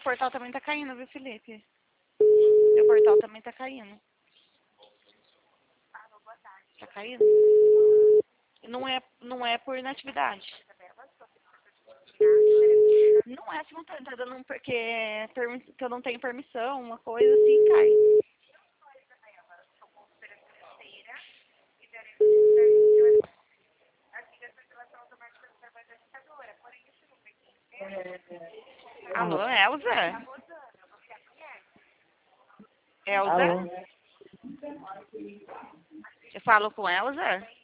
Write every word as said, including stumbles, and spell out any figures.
portal também tá caindo, viu, Felipe? Meu portal também tá caindo. Tá caindo? Não é, não é por inatividade. Não é simultâneo, tá dando um porque que eu não tenho permissão, uma coisa assim, cai. Alô, Elza? Elza? Alô? Eu falo com Elza?